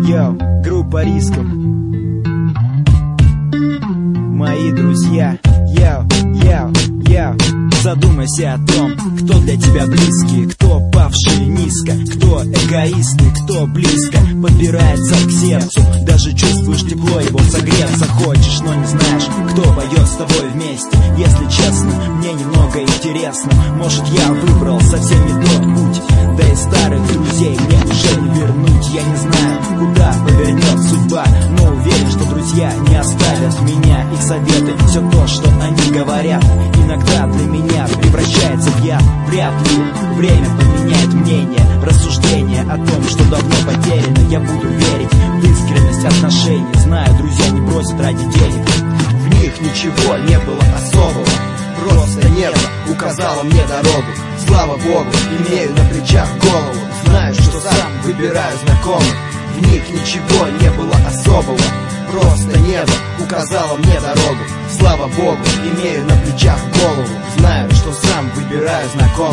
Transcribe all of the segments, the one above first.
Йоу, группа Рисков. Мои друзья. Йоу, йоу, йоу. Задумайся о том, кто для тебя близкий, кто павший низко, кто эгоисты, кто близко подбирается к сердцу. Даже чувствуешь тепло его, согреться хочешь, но не знаешь, кто поет с тобой вместе. Если честно, мне немного интересно, может, я выбрал совсем не тот путь. Да и старых друзей мне уже не вернуть. Я не знаю, куда повернет судьба, но уверен, что друзья не оставят меня. Их советы, все то, что они говорят, иногда для меня превращается в яд. Вряд ли время поменяет мнение, рассуждение о том, что давно потеряно. Я буду верить в искренность отношений, знаю, друзья не бросят ради денег. В них ничего не было особого, просто небо указало мне дорогу. Слава Богу, имею на плечах голову, знаю, что сам выбираю знакомых. В них ничего не было особого, просто небо указало мне дорогу. Слава Богу, имею на плечах голову, знаю, что сам выбираю знакомых.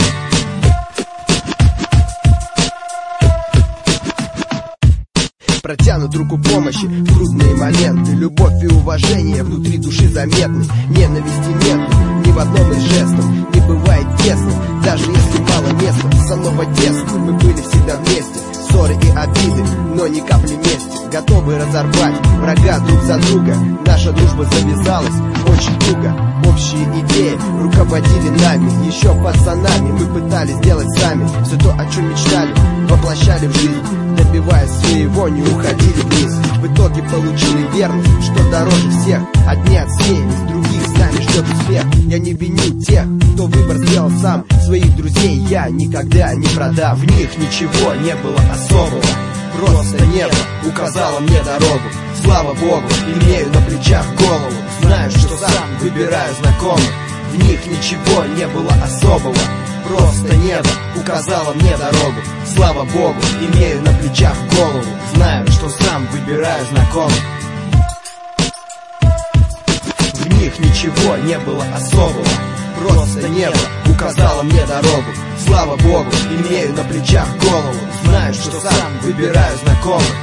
Протянут руку помощи в трудные моменты. Любовь и уважение внутри души заметны. Ненависти нет ни в одном из жестов. Не бывает тесно, даже если мало места. С самого детства мы были всегда вместе. Ссоры и обиды, но ни капли мести. Готовы разорвать врага друг за друга. Наша дружба завязалась очень туго. Общие идеи руководили нами. Еще пацанами мы пытались сделать сами. Все то, о чем мечтали, воплощали в жизнь. Добиваясь своего, не уходили вниз. В итоге получили верность, что дороже всех. Одни отсеялись, других с нами ждет успех. Я не виню тех, кто выбор сделал сам. Своих друзей я никогда не продам. В них ничего не было особого, просто небо указало мне дорогу. Слава Богу, имею на плечах голову, знаю, что сам выбираю знакомых. В них ничего не было особого, просто небо указало мне дорогу. Слава Богу, имею на плечах голову, знаю, что сам выбираю знакомых. В них ничего не было особого, просто небо указало мне дорогу. Слава Богу, имею на плечах голову, знаю, что сам выбираю знакомых.